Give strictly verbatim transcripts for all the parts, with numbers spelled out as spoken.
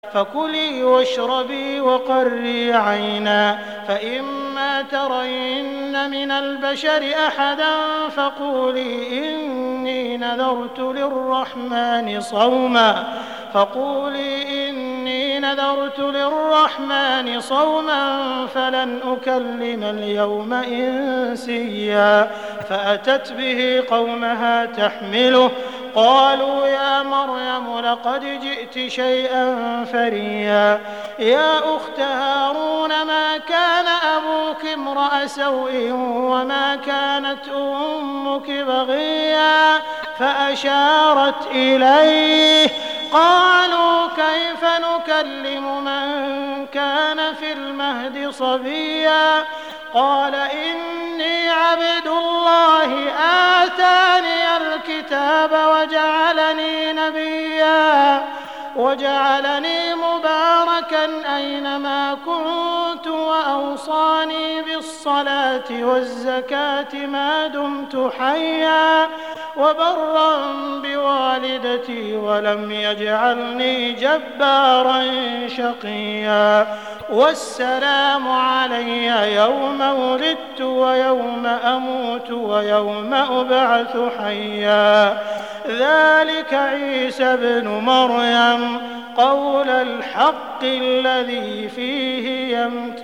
فكلي واشربي وقري عينا فإما ترين من البشر أحدا فقولي إني نذرت للرحمن صوما فقولي إني نذرت للرحمن صوما فلن أكلم اليوم إنسيا فأتت به قومها تحمله قالوا يا مريم لقد جئت شيئا فريا يا أخت هارون ما كان أبوك امرأ سوء وما كانت أمك بغيا فأشارت إليه قالوا كيف نكلم من كان في المهد صبيا قال إني عبد الله آتاني الكتاب وجعلني نبيا وجعلني مباركا أينما كنت وأوصاني بالصلاة والزكاة ما دمت حيا وبرا بوالدتي ولم يجعلني جبارا شقيا والسلام علي يوم ولدت ويوم أموت ويوم أبعث حيا ذلك عيسى ابن مريم قول الحق الذي فيه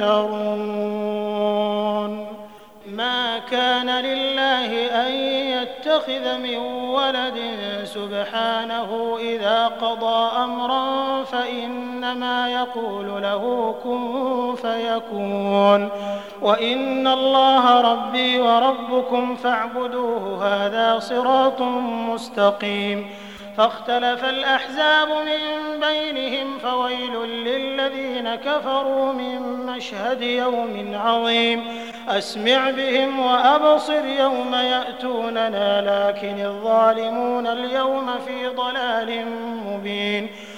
يمترون ما كان لله أن يتخذ من ولد سبحانه إذا قضى أمرا فإنما يقول له كن فيكون وإن الله ربي وربكم فاعبدوه هذا صراط مستقيم فاختلف الأحزاب من بينهم فويل للذين كفروا من مشهد يوم عظيم أسمع بهم وأبصر يوم يأتوننا لكن الظالمون اليوم في ضلال مبين